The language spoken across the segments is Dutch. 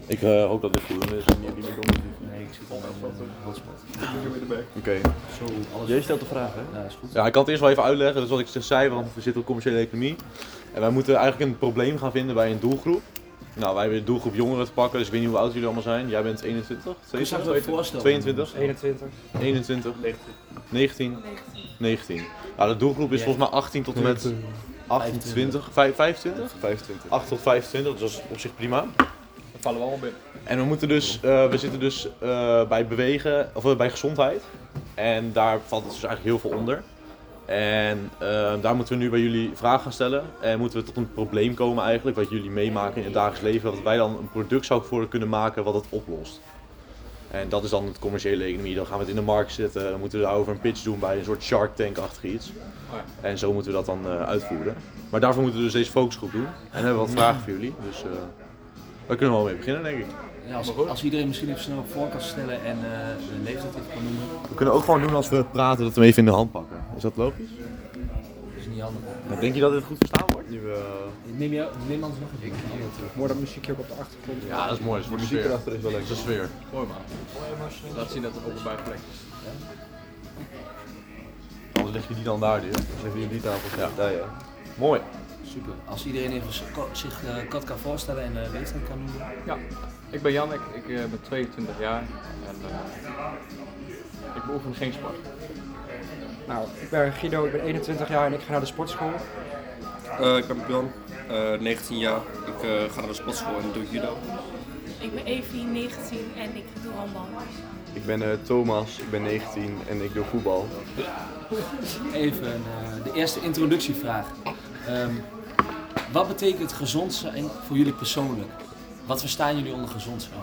Ik hoop dat dit voldoende is en jullie niet doen. Nee, ik zit al bij een hotspot. Oké. Jij stelt de vraag, hè? Ja, is goed. Ja, ik kan het eerst wel even uitleggen, dus wat ik zei, want we zitten op commerciële economie. En wij moeten eigenlijk een probleem gaan vinden bij een doelgroep. Nou, wij hebben de doelgroep jongeren te pakken, dus ik weet niet hoe oud jullie allemaal zijn. Jij bent 21, Ik zou het 22, voorstellen. 22, 21. 21, 19, 19. Nou, de doelgroep is volgens mij 18 tot en met 28, 25? 25. 8 tot 25, dus dat is op zich prima. Dat vallen we allemaal binnen. En we moeten dus, we zitten dus bij bewegen, of bij gezondheid. En daar valt het dus eigenlijk heel veel onder. En daar moeten we nu bij jullie vragen gaan stellen. En moeten we tot een probleem komen eigenlijk, wat jullie meemaken in het dagelijks leven. Wat wij dan een product zouden voor kunnen maken wat het oplost. En dat is dan het commerciële economie. Dan gaan we het in de markt zetten. Dan moeten we daarover een pitch doen bij een soort Shark Tank-achtig iets. En zo moeten we dat dan uitvoeren. Maar daarvoor moeten we dus deze focusgroep doen. En hebben we wat vragen voor jullie. Dus daar kunnen we wel mee beginnen, denk ik. Ja, als iedereen misschien even snel voor kan stellen en de leeftijd even kan noemen. We kunnen ook gewoon doen als we praten dat we hem even in de hand pakken. Is dat logisch? Dat is niet handig. Maar denk je dat dit goed verstaan wordt? Neem anders nog even. Mooi dat muziekje ook op de achtergrond. Ja, dat is mooi. Dat is voor de muziek sfeer. erachter is wel lekker. Dat is de sfeer. Mooi man. Laat zien dat het op een buitenplek is. Anders leg je die dan daar, duur. Dan even die tafel. Ja. Daar ja. Mooi. Super. Als iedereen even zich kort kan voorstellen en de leeftijd kan noemen. Ja, ik ben Jannik, ik ben 22 jaar en ik beoefen geen sport. Nou, ik ben Guido, ik ben 21 jaar en ik ga naar de sportschool. Ik ben Bjorn, 19 jaar. Ik ga naar de sportschool en doe judo. Ik ben Evie, 19 en ik doe handbal. Ik ben Thomas, ik ben 19 en ik doe voetbal. Even de eerste introductievraag. Wat betekent gezond zijn voor jullie persoonlijk? Wat verstaan jullie onder gezond zijn?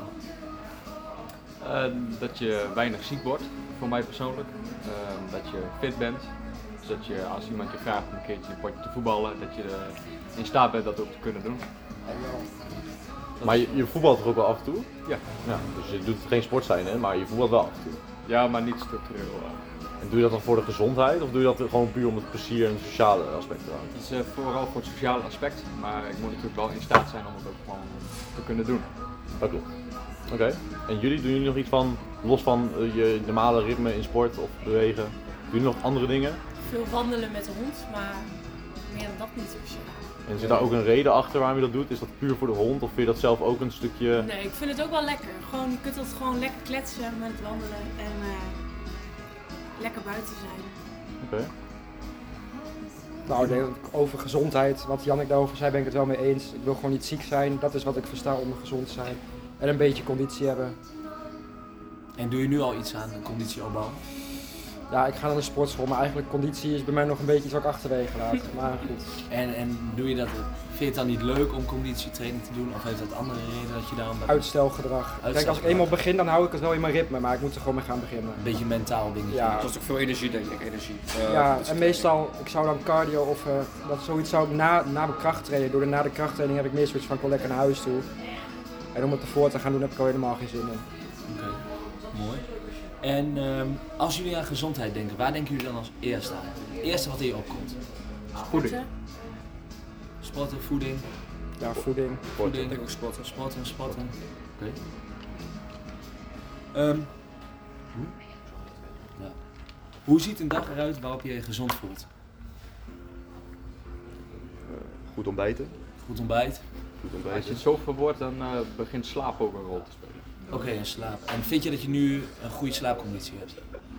Dat je weinig ziek wordt, voor mij persoonlijk. Dat je fit bent. Dus dat je als iemand je vraagt om een keertje een potje te voetballen, dat je in staat bent dat ook te kunnen doen. Maar je voetbalt toch ook wel af en toe? Ja. Ja. Dus je doet geen sport zijn, hè? Maar je voetbalt wel af en toe. Ja, maar niet structureel. En doe je dat dan voor de gezondheid of doe je dat gewoon puur om het plezier en het sociale aspect te houden? Het is vooral voor het sociale aspect, maar ik moet natuurlijk wel in staat zijn om het ook gewoon te kunnen doen. Dat klopt. Oké. En jullie, doen jullie nog iets van, los van je normale ritme in sport of bewegen, doen jullie nog andere dingen? Veel wandelen met de hond, maar meer dan dat niet speciaal. En zit daar ook een reden achter waarom je dat doet? Is dat puur voor de hond of vind je dat zelf ook een stukje... Nee, ik vind het ook wel lekker. Gewoon, je kunt het gewoon lekker kletsen met het wandelen en lekker buiten zijn. Oké. Nou, ik denk dat ik over gezondheid, wat Jannik daarover zei, ben ik het wel mee eens. Ik wil gewoon niet ziek zijn, dat is wat ik versta onder gezond zijn. En een beetje conditie hebben. En doe je nu al iets aan de conditieopbouw? Ja, ik ga naar de sportschool, maar eigenlijk conditie is bij mij nog een beetje iets wat ik achterwege laat. Maar goed. En doe je dat, vind je het dan niet leuk om conditietraining te doen? Of heeft dat andere redenen dat je daarom... Uitstelgedrag. Kijk, als ik eenmaal begin, dan hou ik het wel in mijn ritme, maar ik moet er gewoon mee gaan beginnen. Een beetje een mentaal dingetje. Ja. Het kost ook veel energie, denk ik. Energie. Ja, dus en meestal, ik zou dan cardio of dat zoiets zou ik na mijn krachttraining doen. En na de krachttraining heb ik meer zoiets van, ik wil lekker naar huis toe. En om het ervoor te gaan doen heb ik al helemaal geen zin in. Oké, mooi. En als jullie aan gezondheid denken, waar denken jullie dan als eerste aan? Het eerste wat in je opkomt? Voeding. Sporten, voeding, Ja, voeding. voeding, denk ik ook sporten. sporten. Oké. Ja. Hoe ziet een dag eruit waarop je je gezond voelt? Goed ontbijten. Goed ontbijt? Goed Als je ontbijten. het zo verwoordt, dan begint slaap ook een rol te spelen. Oké, en slaap. En vind je dat je nu een goede slaapconditie hebt?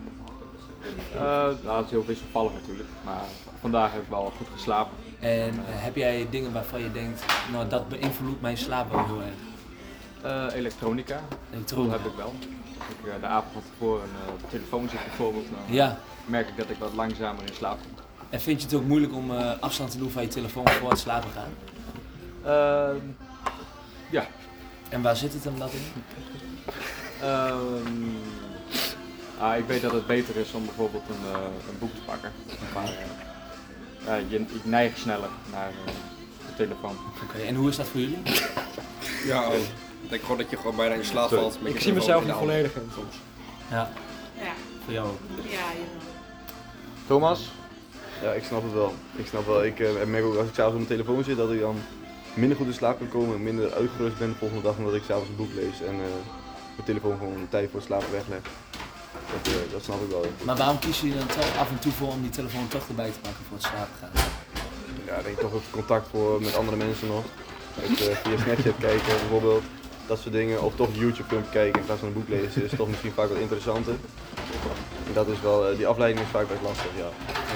Nou, het is heel wisselvallig natuurlijk, maar vandaag heb ik wel goed geslapen. En heb jij dingen waarvan je denkt, nou dat beïnvloedt mijn slaap wel heel erg? Elektronica, Elektronica. dat heb ik wel. Als ik de avond van tevoren op de telefoon zit bijvoorbeeld, dan Ja. merk ik dat ik wat langzamer in slaap kom. En vind je het ook moeilijk om afstand te doen van je telefoon voor het slapen gaan? Ja. En waar zit het hem dat in? Ik weet dat het beter is om bijvoorbeeld een boek te pakken. Maar ik neig sneller naar de telefoon. Oké, en hoe is dat voor jullie? Ja, ik denk gewoon dat je gewoon bijna in slaap valt. met je Ik zie telefoon mezelf in de niet hand. volledig in soms. Ja, Ja, voor jou ook. ja, Thomas? Ja, ik snap het wel. Ik merk ook als ik s'avonds op mijn telefoon zit dat ik dan minder goed in slaap kan komen, minder uitgerust ben de volgende dag omdat ik s'avonds een boek lees en mijn telefoon gewoon de tijd voor het slapen wegleg. Dat snap ik wel. Maar waarom kies je dan toch af en toe voor om die telefoon toch erbij te pakken voor het slapen gaan? Ja, ik denk toch het contact met andere mensen nog. Via Snapchat kijken bijvoorbeeld, dat soort dingen. Of toch YouTube filmpje kijken in plaats van een boek lezen is toch misschien vaak wat interessanter. En dat is wel, die afleiding is vaak best lastig, ja.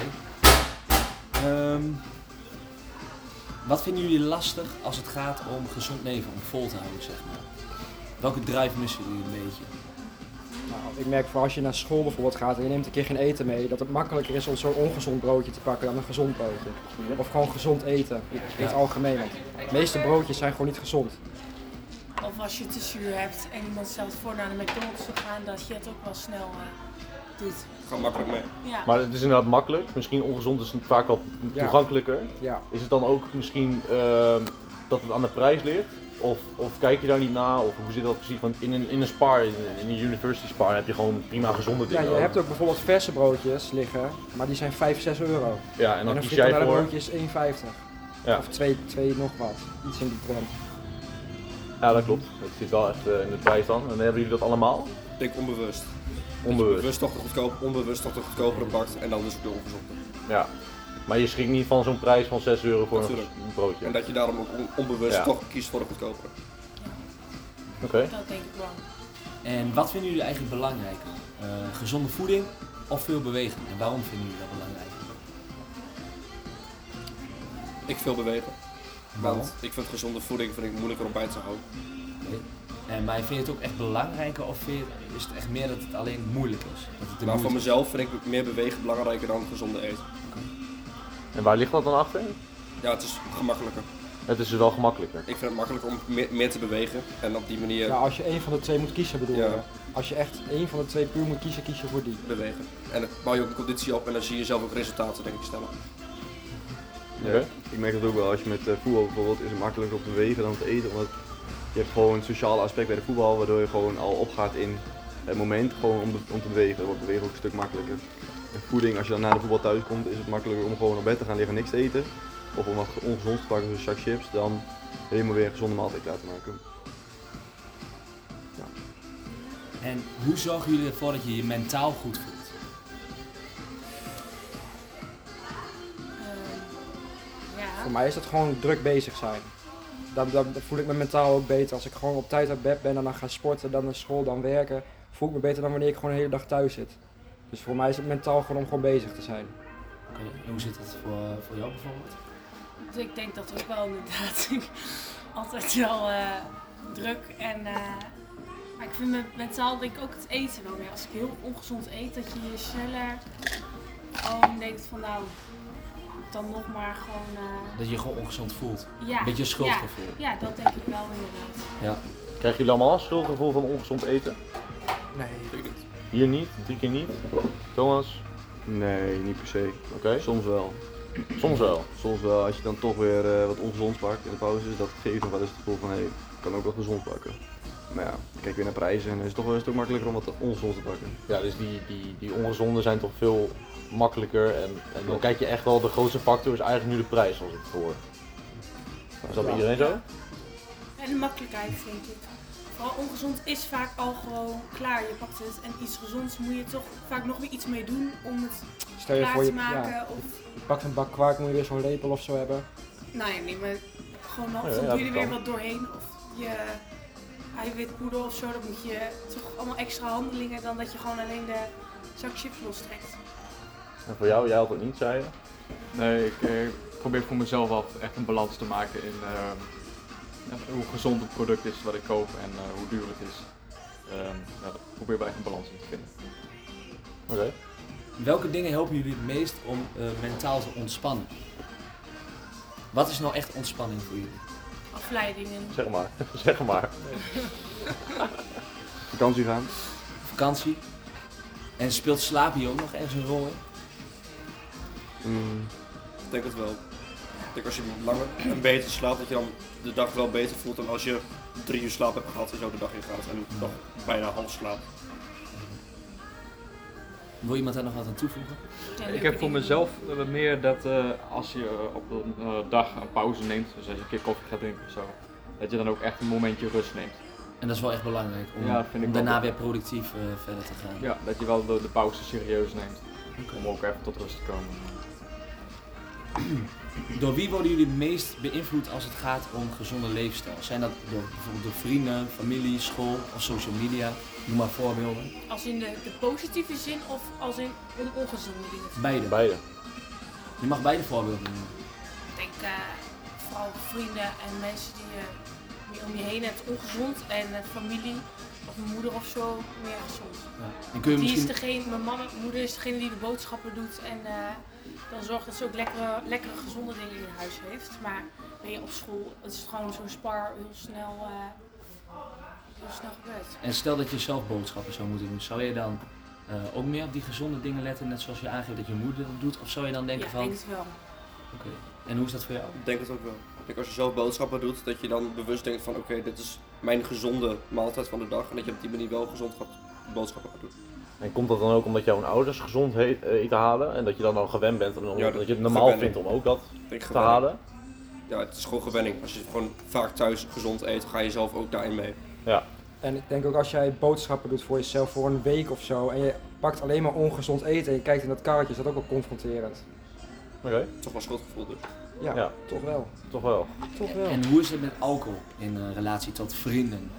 Wat vinden jullie lastig als het gaat om gezond leven, om vol te houden, zeg maar? Welke drive missen jullie een beetje? Nou, ik merk voor als je naar school bijvoorbeeld gaat en je neemt een keer geen eten mee, dat het makkelijker is om zo'n ongezond broodje te pakken dan een gezond broodje. Of gewoon gezond eten, in het algemeen. Want de meeste broodjes zijn gewoon niet gezond. Of als je te zuur hebt en iemand stelt voor naar de McDonald's te gaan, dat je het ook wel snel doet. Gaat makkelijk mee. Ja. Maar het is inderdaad makkelijk. Misschien ongezond is het vaak wel toegankelijker. Ja. Is het dan ook misschien dat het aan de prijs ligt? Of kijk je daar niet naar? Of hoe zit dat precies? Want in een spar, in een university spar, heb je gewoon prima gezonde Ja, dingen. je hebt ook bijvoorbeeld verse broodjes liggen, maar die zijn 5, 6 euro. Ja, en En dan een kies jij frikandelle voor. broodje is 1,50. Ja. Of 2 nog wat. Iets in die trend. Ja, dat klopt. Dat zit wel echt in de prijs dan. En dan hebben jullie dat allemaal? Ik denk onbewust. Onbewust. Bewust toch de onbewust toch de goedkopere pakt en dan dus ook de ongezonde. Ja. Maar je schrikt niet van zo'n prijs van 6 euro voor Natuurlijk. een broodje. En dat je daarom ook onbewust Ja. toch kiest voor de goedkopere. Oké. Dat denk ik wel. En wat vinden jullie eigenlijk belangrijker? Gezonde voeding of veel bewegen? En waarom vinden jullie dat belangrijk? Ik veel bewegen. Waarom? Want ik vind gezonde voeding moeilijker om bij te houden. Maar vind je het ook echt belangrijker of is het echt meer dat het alleen moeilijk is? Dat het de Maar voor moeite mezelf vind ik meer bewegen belangrijker dan gezonde eten. En waar ligt dat dan achter? Ja, het is gemakkelijker. Het is dus wel gemakkelijker. Ik vind het makkelijker om meer te bewegen en op die manier Ja, als je één van de twee moet kiezen bedoel je. Ja. Als je echt één van de twee puur moet kiezen, kies je voor die. bewegen. En dan bouw je ook een conditie op en dan zie je zelf ook resultaten denk ik sneller. Oké. Ik merk dat ook wel als je met voetbal bijvoorbeeld is het makkelijker om te bewegen dan te eten. Omdat je hebt gewoon een sociale aspect bij de voetbal waardoor je gewoon al opgaat in het moment gewoon om te bewegen. Dan wordt bewegen ook een stuk makkelijker. En voeding, als je dan na de voetbal thuis komt, is het makkelijker om gewoon op bed te gaan liggen en niks te eten. Of om wat ongezond te pakken, zoals een zak chips, dan helemaal weer een gezonde maaltijd klaar te maken. En hoe zorgen jullie ervoor dat je je mentaal goed voelt? Ja. Voor mij is dat gewoon druk bezig zijn. Dan voel ik me mentaal ook beter. Als ik gewoon op tijd uit bed ben en dan ga sporten, dan naar school, dan werken, voel ik me beter dan wanneer ik gewoon de hele dag thuis zit. Dus voor mij is het mentaal gewoon om gewoon bezig te zijn. Oké, en hoe zit dat voor jou bijvoorbeeld? Dus ik denk dat ook wel inderdaad. Altijd wel druk en maar ik vind mentaal denk ik ook het eten wel meer. Als ik heel ongezond eet, dat je sneller gewoon denkt van nou, dan nog maar gewoon... Dat je je gewoon ongezond voelt. ja, Een beetje een schuldgevoel. Ja, dat denk ik wel inderdaad. Ja. Krijgen jullie allemaal een schuldgevoel van ongezond eten? Nee. Hier niet? 3 keer niet? Thomas? Nee, niet per se. Oké. Soms wel. Soms wel. Soms wel, als je dan toch weer wat ongezonds pakt in de pauze, dat geeft nog wel eens het gevoel van hé, ik kan ook wel gezond pakken. Maar ja, dan kijk weer naar prijzen en dan is het toch wel een stuk makkelijker om wat ongezond te pakken. Ja, dus die ongezonde zijn toch veel makkelijker. En dan kijk je echt wel, de grootste factor is eigenlijk nu de prijs, als ik het hoor. Is dat bij iedereen zo? En de makkelijkheid vind ik. Vooral ongezond is vaak al gewoon klaar. Je pakt het en iets gezonds moet je toch vaak nog weer iets mee doen om het Stel je klaar voor te je, maken. ja, Of, je pakt een bak kwark, moet je weer zo'n lepel of zo hebben. nou ja, nee, maar gewoon nog, Ja, dan ja, doe je er dat weer kan. wat doorheen. Of je eiwitpoeder of zo, dan moet je toch allemaal extra handelingen dan dat je gewoon alleen de zak chips lostrekt. En voor jou, jij had het niet, zei je? Nee, ik probeer voor mezelf af echt een balans te maken in hoe gezond het product is wat ik koop en hoe duur het is. Ja, daar probeer ik echt een balans in te vinden. Oké. Welke dingen helpen jullie het meest om mentaal te ontspannen? Wat is nou echt ontspanning voor jullie? Afleidingen. Zeg maar. Zeg maar. Vakantie gaan. Vakantie? En speelt slaap hier ook nog ergens een rol in? Ik denk het wel. Ik denk als je langer en beter slaapt, dat je dan de dag wel beter voelt dan als je 3 uur slaap hebt gehad en zo de dag ingaat en nog bijna half slaapt. Wil iemand daar nog wat aan toevoegen? Ja, Ik leuke heb voor dingen mezelf meer dat als je op een dag een pauze neemt, dus als je een keer koffie gaat drinken of zo, dat je dan ook echt een momentje rust neemt. En dat is wel echt belangrijk om, Ja, vind ik om wel. daarna weer productief verder te gaan. Ja, dat je wel de pauze serieus neemt, Oké. om ook even tot rust te komen. Door wie worden jullie het meest beïnvloed als het gaat om gezonde leefstijl? Zijn dat bijvoorbeeld door vrienden, familie, school of social media? Noem maar voorbeelden. doen. Als in de positieve zin of als in ongezonde dingen? Beide. Beide. Je mag beide voorbeelden noemen. Ik denk vooral vrienden en mensen die je om je heen hebt ongezond en familie of mijn moeder of zo meer gezond. Ja. En kun je Die is misschien... mijn moeder is degene die de boodschappen doet en dan zorgt dat ze ook lekkere gezonde dingen in huis heeft. Maar ben je op school, het is gewoon zo'n spar heel snel gebeurd. En stel dat je zelf boodschappen zou moeten doen, zou je dan ook meer op die gezonde dingen letten, net zoals je aangeeft dat je moeder dat doet? Of zou je dan denken Ja, van... ik denk het wel. Oké. En hoe is dat voor jou? Ik denk het ook wel. Ik denk als je zelf boodschappen doet, dat je dan bewust denkt van oké, dit is mijn gezonde maaltijd van de dag. En dat je op die manier wel gezond boodschappen gaat doen. En komt dat dan ook omdat jouw ouders gezond eten halen en dat je dan al gewend bent en Ja, dat je het normaal gewenning. vindt om ook dat Ik denk te gewenning. halen? Ja, het is gewoon gewenning. Als je gewoon vaak thuis gezond eet, ga je zelf ook daarin mee. Ja. En ik denk ook als jij boodschappen doet voor jezelf voor een week of zo en je pakt alleen maar ongezond eten en je kijkt in dat karretje, is dat ook wel confronterend. Oké, Toch wel schuldgevoel dus. Ja, Ja. toch wel. toch wel. Toch wel. En hoe is het met alcohol in relatie tot vrienden?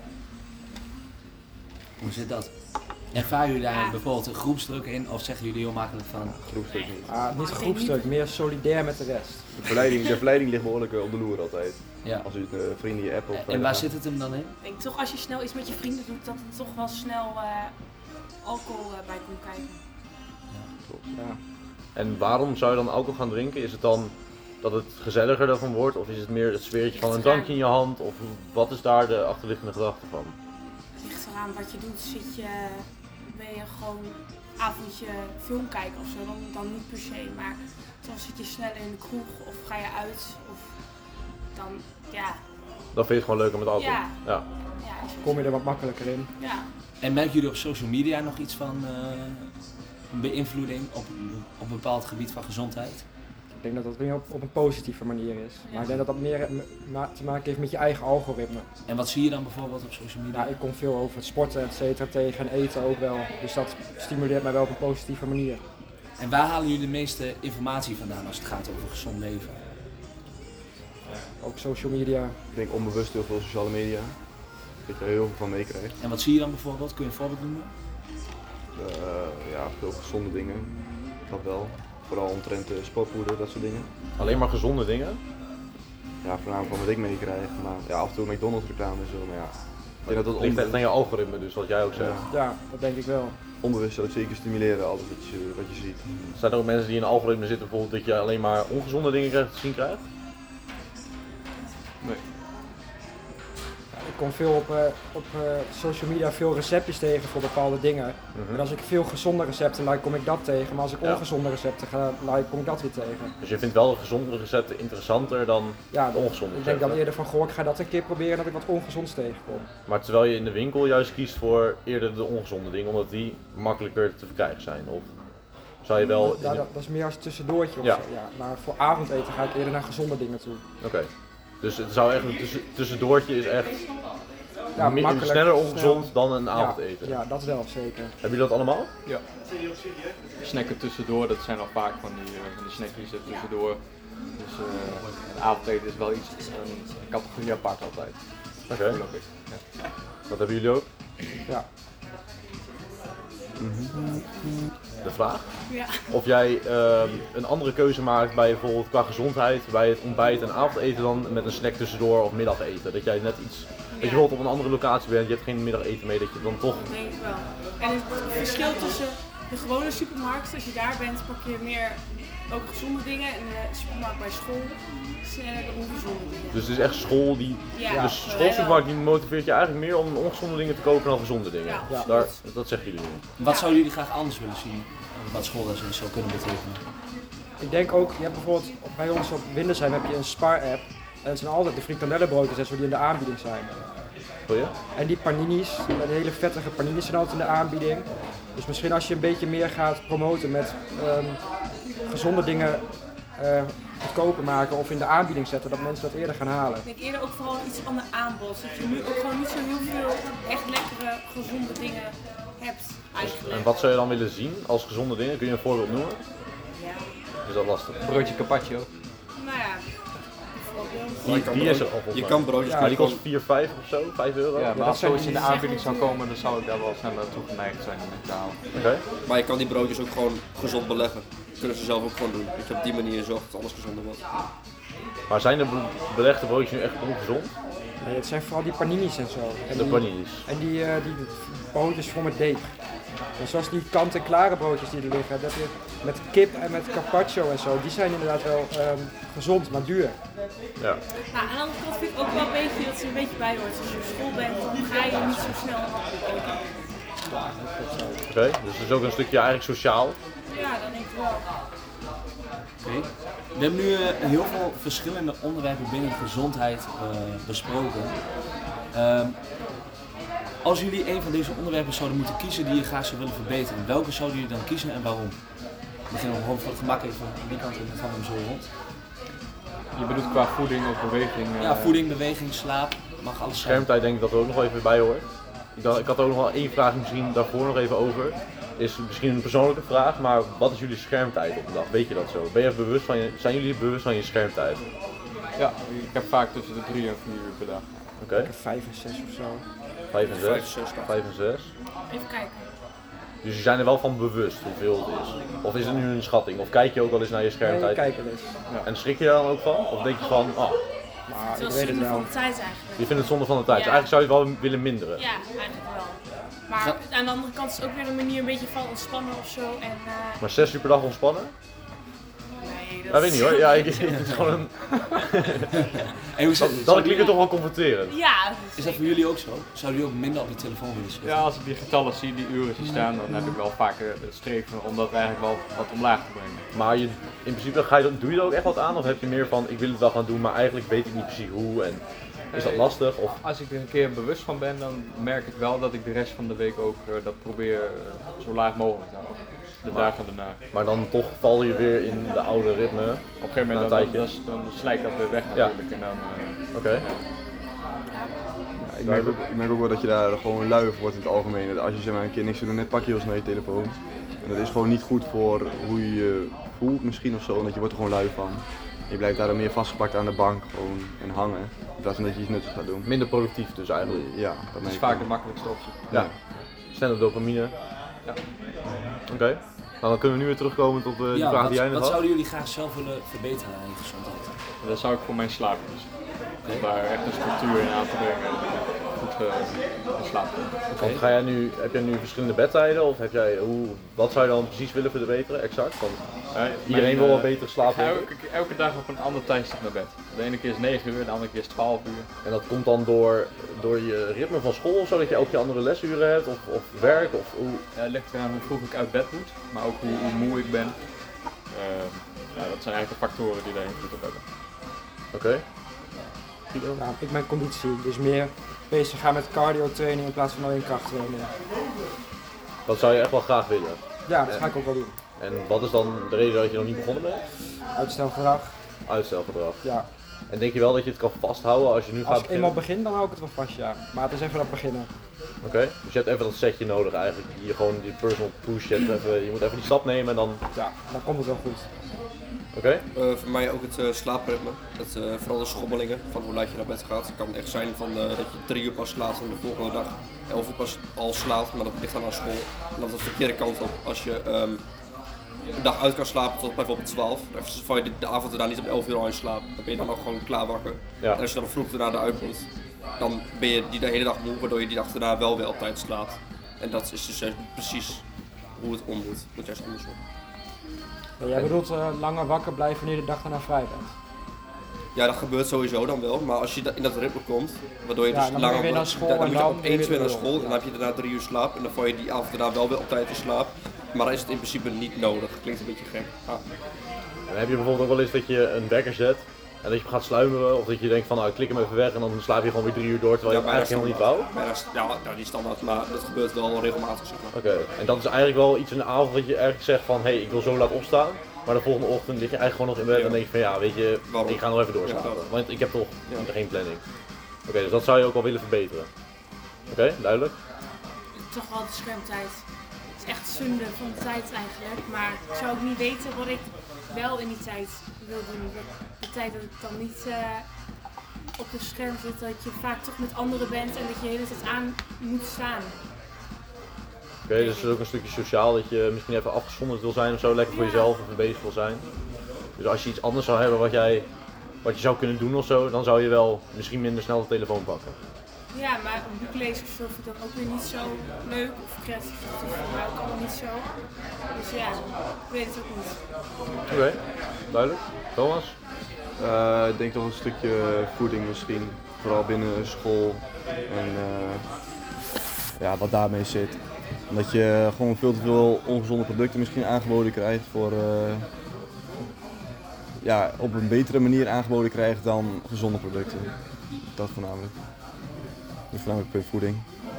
Hoe zit dat? Ervaren jullie daar bijvoorbeeld een groepsdruk in of zeggen jullie heel makkelijk van... Groepstuk niet. Niet groepstuk, meer solidair met de rest. De verleiding ligt behoorlijk op de loer altijd. Ja. Als u vrienden je app of... En waar zit het hem dan in? Ik denk toch als je snel iets met je vrienden doet, dat het toch wel snel alcohol bij komt kijken. Ja. En waarom zou je dan alcohol gaan drinken? Is het dan dat het gezelliger ervan wordt of is het meer het sfeertje van een drankje in je hand? Of wat is daar de achterliggende gedachte van? Het ligt eraan wat je doet. Ben je gewoon avondje film kijken of zo, dan niet per se. Maar dan zit je snel in de kroeg of ga je uit of dan, ja. Dan vind je het gewoon leuker met alcohol? Ja. Ja. Ja, is Kom je er wat makkelijker in. Ja. En merken jullie op social media nog iets van beïnvloeding op een bepaald gebied van gezondheid? Ik denk dat dat meer op een positieve manier is. Maar ik denk dat dat meer te maken heeft met je eigen algoritme. En wat zie je dan bijvoorbeeld op social media? Ja, ik kom veel over het sporten et cetera tegen en eten ook wel. Dus dat stimuleert mij wel op een positieve manier. En waar halen jullie de meeste informatie vandaan als het gaat over gezond leven? Ook social media. Ik denk onbewust heel veel sociale media. Dat je er heel veel van meekrijgt. En wat zie je dan bijvoorbeeld? Kun je een voorbeeld noemen? Ja, veel gezonde dingen. Dat wel. Vooral omtrent sportvoeden, dat soort dingen. Alleen maar gezonde dingen? Ja, voornamelijk van wat ik meekrijg. Maar ja, af en toe McDonald's reclame en zo. Maar ja, ik denk dat Het het ligt echt aan je algoritme, dus wat jij ook zegt. Ja, dat denk ik wel. onbewust zou het zeker stimuleren, alles wat je ziet. Zijn er ook mensen die in een algoritme zitten, bijvoorbeeld dat je alleen maar ongezonde dingen te zien krijgt? Nee. Ik kom veel op social media veel receptjes tegen voor bepaalde dingen. En als ik veel gezonde recepten like, kom ik dat tegen. Maar als ik ongezonde recepten ga like, kom ik dat weer tegen. Dus je vindt wel de gezonde recepten interessanter dan Ja, de ongezonde ik denk recepten? dan eerder van, goh, ik ga dat een keer proberen dat ik wat ongezonds tegenkom. Maar terwijl je in de winkel juist kiest voor eerder de ongezonde dingen, omdat die makkelijker te verkrijgen zijn? Of zou je wel... Ja, dat is meer als tussendoortje of Ja. zo. Ja. Maar voor avondeten ga ik eerder naar gezonde dingen toe. Oké. Dus het zou echt een tussendoortje is echt Ja, makkelijk, sneller ongezond snel. dan een avondeten. Ja, dat wel, zeker. Hebben jullie dat allemaal? Ja. Snacken tussendoor, dat zijn al vaak van die snackjes er tussendoor. Dus het avondeten is wel iets, een categorie apart altijd. Oké. Geloof ik. Ja. Dat hebben jullie ook? Ja. De vraag? Ja. Of jij een andere keuze maakt bij bijvoorbeeld qua gezondheid, bij het ontbijt en avondeten dan met een snack tussendoor of middageten. Dat jij net iets, dat je bijvoorbeeld op een andere locatie bent, je hebt geen middageten mee, dat je dan toch... Dat denk ik wel. En het verschil tussen de gewone supermarkt, als je daar bent, pak je meer ook gezonde dingen. En de supermarkt bij school sneller de ongezonde dingen. Dus het is echt school die... Ja, dus schoolsupermarkt die motiveert je eigenlijk meer om ongezonde dingen te kopen dan gezonde dingen. Ja, Ja. Dat zeggen jullie nu. Wat zouden jullie graag anders willen zien? Wat school dat zou kunnen betekenen? Ik denk ook, je hebt bijvoorbeeld bij ons op Windersheim heb je een Spar-app. En het zijn altijd de frikandellenbroodjes en zo die in de aanbieding zijn. voor je? En die paninis, de hele vettige paninis zijn altijd in de aanbieding. Dus misschien als je een beetje meer gaat promoten met gezonde dingen goedkoper maken of in de aanbieding zetten, dat mensen dat eerder gaan halen. Ik denk eerder ook vooral iets van de aanbod. Dat je nu ook gewoon niet zo heel veel echt lekkere, gezonde dingen hebt eigenlijk. En wat zou je dan willen zien als gezonde dingen? Kun je een voorbeeld noemen? Ja. Is dat lastig? Broodje carpaccio. Nou ja, bijvoorbeeld. Die is er al volgens Je mij. kan broodjes Maar die kost gewoon- 4, 5 of zo, 5 euro. Ja, maar dat als zijn zoiets in de die- aanbieding zou komen, dan zou ik daar wel sneller toe geneigd zijn om te halen. Oké. Maar je kan die broodjes ook gewoon gezond beleggen. Dat kunnen ze zelf ook gewoon doen. Dat je op die manier zorgt dat alles gezonder wordt. Maar zijn de belegde broodjes nu echt ongezond? Nee, het zijn vooral die paninis en zo. En De die- paninis. En die broodjes vol met deeg. En zoals die kant-en-klare broodjes die er liggen, dat je met kip en met carpaccio en zo, die zijn inderdaad wel gezond, maar duur. Ja. Nou, aan de andere kant vind ik ook wel een beetje dat ze een beetje bij hoort. Als je op school bent, dan ga je niet zo snel eten. Oké, dus het is ook een stukje eigenlijk sociaal. Ja, dat denk ik wel. Oké. We hebben nu heel veel verschillende onderwerpen binnen gezondheid besproken. Als jullie een van deze onderwerpen zouden moeten kiezen die je graag zou willen verbeteren, welke zouden jullie dan kiezen en waarom? We beginnen gewoon voor het gemak even aan die kant en dan gaan we hem zo rond. Je bedoelt qua voeding of beweging? Ja, voeding, beweging, slaap, mag alles zijn. Schermtijd denk ik dat er ook nog wel even bij hoort. Ik had ook nog wel één vraag misschien daarvoor nog even over. Is misschien een persoonlijke vraag, maar wat is jullie schermtijd op een dag? Weet je dat zo? Zijn jullie bewust van je schermtijd? Ja, ik heb vaak tussen de 3 en 4 uur per dag. Oké, 5 en 6 of zo. 5 en 6. 5, 6, 5 en 6. Even kijken. Dus je zijn er wel van bewust hoeveel het is? Of is het nu een schatting? Of kijk je ook wel eens naar je Nee, schermtijd? kijk er eens. En schrik je daar dan ook van? Of denk je van, Maar Het ik was weet het zonde wel. van de tijd eigenlijk. je vindt het zonde van de tijd. Dus Ja. eigenlijk zou je het wel willen minderen. Ja, eigenlijk wel. Maar aan de andere kant is het ook weer een manier een beetje van ontspannen of zo. En, Maar 6 uur per dag ontspannen? nee, dat Dat weet niet hoor. Ja, het is gewoon een... En hoe zit Dat klinkt toch wel confronterend. Ja, Is dat voor jullie ook zo? Zouden jullie ook minder op je telefoon willen zitten? Ja, als ik die getallen zie, die uren zie staan, dan heb ik wel vaker het streven om dat eigenlijk wel wat omlaag te brengen. Maar in principe doe je er ook echt wat aan? Of heb je meer van, ik wil het wel gaan doen, maar eigenlijk weet ik niet precies hoe? En is dat lastig? Of... Als ik er een keer bewust van ben, dan merk ik wel dat ik de rest van de week ook dat probeer zo laag mogelijk te houden. De dagen daarna. Maar dan toch val je weer in de oude ritme. Op een gegeven Na een moment tijdje. dan slijt dat weer weg Ja. natuurlijk. En dan, Oké. Ik merk ook wel dat je daar gewoon lui voor wordt in het algemeen. Dat als je zeg maar een keer niks te doen, net pak je heel snel je telefoon. En dat is gewoon niet goed voor hoe je je voelt misschien of zo, want je wordt er gewoon lui van. Je blijft daar dan meer vastgepakt aan de bank gewoon en hangen, in plaats van dat je iets nuttigs gaat doen. Minder productief dus eigenlijk. Ja, dat dat merk is ik vaak wel. de makkelijkste optie. Ja. Snelle dopamine. Ja. Oké. Nou, dan kunnen we nu weer terugkomen tot die Ja, vraag die jij net wat had. zouden jullie graag zelf willen verbeteren aan je gezondheid? Dat zou ik voor mijn slaap kiezen. Om daar echt een structuur in aan te brengen. Goed in slaap komen. Want heb jij nu verschillende bedtijden of wat zou je dan precies willen verbeteren, exact? Want iedereen wil wel beter Ik slapen. ga denk ik. elke dag op een ander tijdstip naar bed. De ene keer is 9 uur, de andere keer is 12 uur. En dat komt dan door je ritme van school, zodat je elke keer andere lesuren hebt of werk of hoe? Het ligt eraan hoe vroeg ik uit bed moet, maar ook hoe moe ik ben. Dat zijn eigenlijk de factoren die daar invloed op hebben. Oké. Nou, ik ben conditie, dus meer bezig gaan met cardio training in plaats van alleen krachttraining. Dat zou je echt wel graag willen. Ja, dat ga ik ook wel doen. En wat is dan de reden dat je nog niet begonnen bent? Uitstelgedrag, Uitstelgedrag. ja. En denk je wel dat je het kan vasthouden als je nu Als gaat ik eenmaal beginnen? begin, dan hou ik het wel vast, ja. Maar het is even dat beginnen. Oké. Dus je hebt even dat setje nodig eigenlijk. Je gewoon die personal push, je moet even die stap nemen en dan... Ja, dan komt het wel goed. Oké. Voor mij ook het slaapritme. Vooral de schommelingen van hoe laat je naar bed gaat. Het kan echt zijn van, dat je 3 uur pas slaapt en de volgende dag 11 uur pas al slaapt, maar dat ligt dan aan school. En dat is de verkeerde kant op. Als je een dag uit kan slapen tot bijvoorbeeld 12, dan val je de avond daarna niet op 11 uur al in slaap. Dan ben je dan ook gewoon klaar wakker. Ja. En als je dan vroeg daarna eruit moet, dan ben je de hele dag moe, waardoor je die dag daarna wel weer op tijd slaapt. En dat is dus precies hoe het om moet. Dat juist andersom. Ja, jij bedoelt langer wakker blijven wanneer je de dag daarna vrij bent. Ja, dat gebeurt sowieso dan wel, maar als je in dat ritme komt, waardoor je Ja, dus dan moet je langer weer naar wordt, school dan en moet je dan op weer 1, 2 naar door. school en Ja. dan heb je daarna 3 uur slaap en dan val je die avond daarna wel weer op tijd in slaap. Maar dan is het in principe niet nodig, klinkt een beetje gek. Ah. En heb je bijvoorbeeld ook wel eens dat je een wekker zet En dat je gaat sluimeren of dat je denkt van nou ik klik hem even weg en dan slaap je gewoon weer 3 uur door terwijl je het eigenlijk helemaal niet wou? Ja, die standaard, maar dat gebeurt wel regelmatig, zeg maar. Oké, en dat is eigenlijk wel iets in de avond dat je eigenlijk zegt van hé, ik wil zo laat opstaan. Maar de volgende ochtend lig je eigenlijk gewoon nog in bed en denk je van ja, weet je, Waarom? ik ga nog even doorslapen. Ja, want ik heb toch geen planning. Oké, dus dat zou je ook wel willen verbeteren. Oké, duidelijk. Toch wel de schermtijd. Het is echt zonde van de tijd eigenlijk, maar ik zou ook niet weten wat ik wel in die tijd wil doen. De tijd dat ik dan niet op het scherm zit, dat je vaak toch met anderen bent en dat je de hele tijd aan moet staan. Oké, dus het is ook een stukje sociaal dat je misschien even afgezonderd wil zijn of zo, lekker voor jezelf even bezig wil zijn. Dus als je iets anders zou hebben wat je zou kunnen doen of zo, dan zou je wel misschien minder snel de telefoon pakken. Ja, maar een boek lezen of zo vind ik dan ook weer niet zo leuk of creatief. Dat is voor mij ook allemaal niet zo. Dus ja, ik weet het ook niet. Oké, duidelijk. Thomas? Ik denk toch een stukje voeding misschien, vooral binnen school en ja, wat daarmee zit. Omdat je gewoon veel te veel ongezonde producten misschien aangeboden krijgt voor, ja, op een betere manier aangeboden krijgt dan gezonde producten. Dat voornamelijk. Dus voornamelijk per voeding.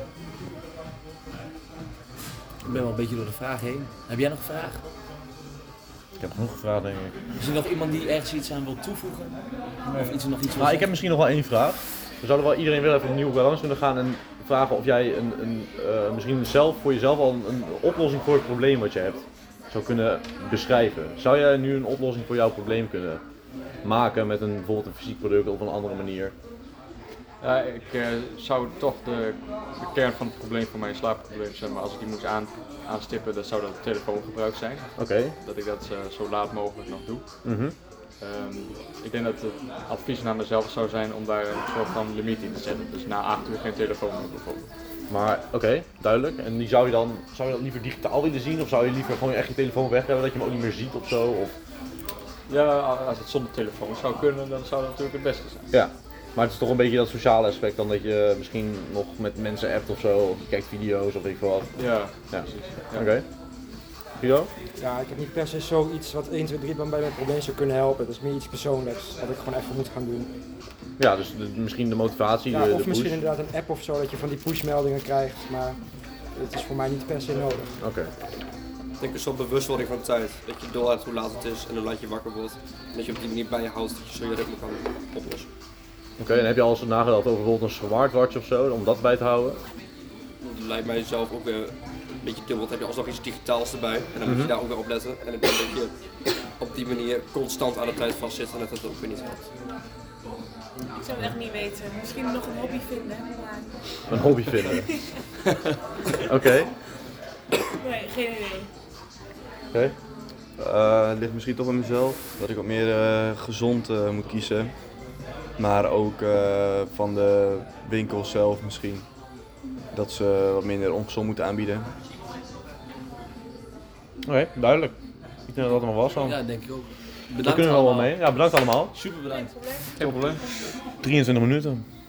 Ik ben wel een beetje door de vraag heen. Heb jij nog een vraag? Ik heb genoeg gevraagd denk ik. Is er nog iemand die ergens iets aan wil toevoegen? Of nog iets wil Nou, ik heb misschien nog wel één vraag. We zouden wel iedereen weer even een nieuwe balans kunnen gaan en vragen of jij misschien zelf voor jezelf al een oplossing voor het probleem wat je hebt zou kunnen beschrijven. Zou jij nu een oplossing voor jouw probleem kunnen maken met bijvoorbeeld een fysiek product of een andere manier? Ja, ik zou toch de kern van het probleem van mijn slaapprobleem zijn, maar als ik die moet aanstippen, dan zou dat het telefoongebruik zijn. Oké. Dat ik dat zo laat mogelijk nog doe. Mhm. Ik denk dat het advies naar mezelf zou zijn om daar een soort van limiet in te zetten. Dus na 8 uur geen telefoon meer bijvoorbeeld. Maar oké, duidelijk. En die zou je dan liever digitaal willen zien of zou je liever gewoon echt je telefoon weg hebben dat je hem ook niet meer ziet of zo? Of... Ja, als het zonder telefoon zou kunnen, dan zou dat natuurlijk het beste zijn. Ja. Maar het is toch een beetje dat sociale aspect dan dat je misschien nog met mensen appt of zo, of je kijkt video's of weet ik veel wat. Ja, Ja. precies. Ja. Oké. Guido? Ja, ik heb niet per se zoiets wat 1, 2, 3 bij mijn probleem zou kunnen helpen. Het is meer iets persoonlijks, wat ik gewoon even moet gaan doen. Ja, dus misschien de motivatie, Ja, de of push. misschien inderdaad een app of zo, dat je van die pushmeldingen krijgt, maar het is voor mij niet per se nodig. Oké. Ik denk een soort bewustwording van de tijd. Dat je doorhoudt hoe laat het is en hoe laat je wakker wordt. En dat je op die manier bij je houdt, dat je zo je ritme kan oplossen. Oké, en heb je al eens nagedacht over bijvoorbeeld een smartwatch of zo, om dat bij te houden? Dat lijkt mij zelf ook weer een beetje dubbel. Dan heb je alsnog iets digitaals erbij en dan moet je daar ook weer op letten. En ik denk dat je op die manier constant aan de tijd vastzit en dat het ook weer niet helpt. Ik zou het echt niet weten. Misschien nog een hobby vinden, maar Een hobby vinden. Oké. nee, geen idee. Oké. Het ligt misschien toch aan mezelf, dat ik wat meer gezond moet kiezen. Maar ook van de winkel zelf misschien. Dat ze wat minder ongezond moeten aanbieden. Oké, duidelijk. Ik denk dat dat allemaal was dan. Ja, denk ik ook. Daar Bedankt kunnen we wel allemaal. mee. Ja, bedankt allemaal. Super bedankt. Geen probleem. 23 minuten.